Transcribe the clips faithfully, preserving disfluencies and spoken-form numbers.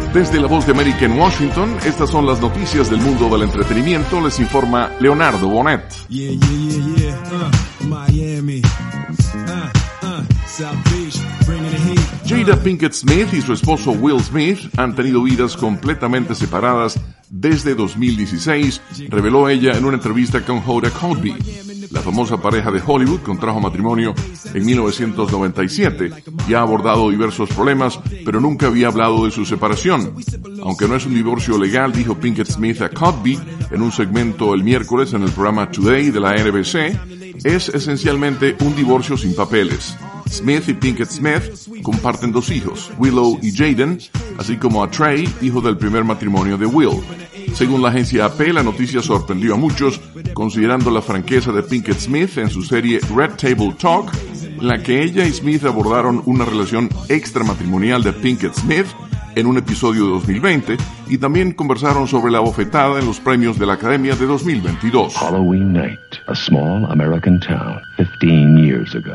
Desde la Voz de América en Washington, estas son las noticias del mundo del entretenimiento. Les informa Leonardo Bonet. Yeah, yeah, yeah, yeah. Uh, Miami. Uh, uh, South Beach, bringing the heat. Jada Pinkett Smith y su esposo Will Smith han tenido vidas completamente separadas desde dos mil dieciséis, reveló ella en una entrevista con Hoda Kotb. La famosa pareja de Hollywood contrajo matrimonio en mil novecientos noventa y siete y ha abordado diversos problemas, pero nunca había hablado de su separación. Aunque no es un divorcio legal, dijo Pinkett Smith a Kotb en un segmento el miércoles en el programa Today de la N B C, es esencialmente un divorcio sin papeles. Smith y Pinkett Smith comparten dos hijos, Willow y Jaden, así como a Trey, hijo del primer matrimonio de Will. Según la agencia A P, la noticia sorprendió a muchos, considerando la franqueza de Pinkett Smith en su serie Red Table Talk, en la que ella y Smith abordaron una relación extramatrimonial de Pinkett Smith en un episodio de dos mil veinte, y también conversaron sobre la bofetada en los premios de la Academia de dos mil veintidós. Halloween night, a small American town, fifteen years ago.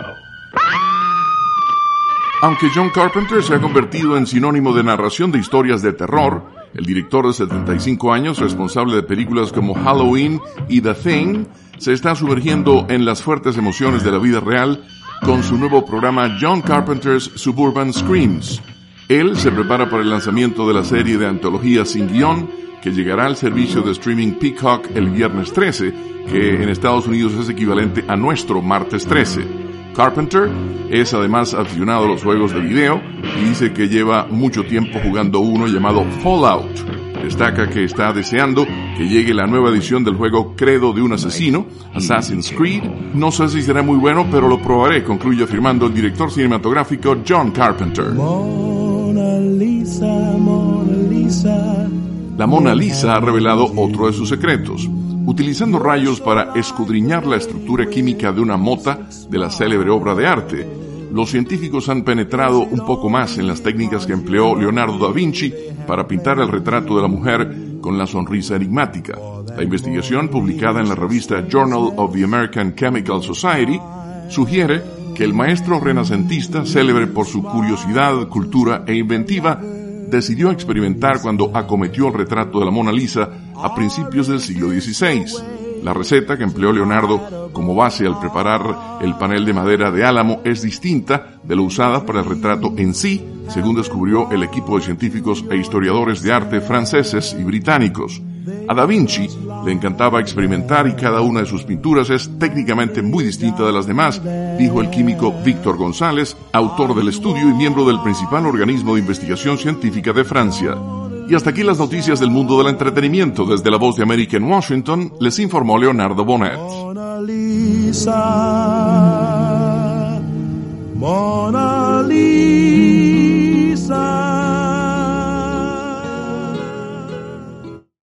Aunque John Carpenter se ha convertido en sinónimo de narración de historias de terror, el director de setenta y cinco años, responsable de películas como Halloween y The Thing, se está sumergiendo en las fuertes emociones de la vida real con su nuevo programa John Carpenter's Suburban Screams. Él se prepara para el lanzamiento de la serie de antología sin guión que llegará al servicio de streaming Peacock el viernes trece, que en Estados Unidos es equivalente a nuestro martes trece. Carpenter es además aficionado a los juegos de video y dice que lleva mucho tiempo jugando uno llamado Fallout. Destaca que está deseando que llegue la nueva edición del juego Credo de un asesino, Assassin's Creed. No sé si será muy bueno, pero lo probaré, concluye afirmando el director cinematográfico John Carpenter. Mona Lisa, Mona Lisa. La Mona Lisa ha revelado otro de sus secretos. Utilizando rayos para escudriñar la estructura química de una mota de la célebre obra de arte, los científicos han penetrado un poco más en las técnicas que empleó Leonardo da Vinci para pintar el retrato de la mujer con la sonrisa enigmática. La investigación, publicada en la revista Journal of the American Chemical Society, sugiere que el maestro renacentista, célebre por su curiosidad, cultura e inventiva, decidió experimentar cuando acometió el retrato de la Mona Lisa a principios del siglo dieciséis. La receta que empleó Leonardo como base al preparar el panel de madera de álamo es distinta de la usada para el retrato en sí, según descubrió el equipo de científicos e historiadores de arte franceses y británicos. A Da Vinci le encantaba experimentar y cada una de sus pinturas es técnicamente muy distinta de las demás, dijo el químico Víctor González, autor del estudio y miembro del principal organismo de investigación científica de Francia. Y hasta aquí las noticias del mundo del entretenimiento. Desde la Voz de América en Washington, les informó Leonardo Bonet. Mona Lisa, Mona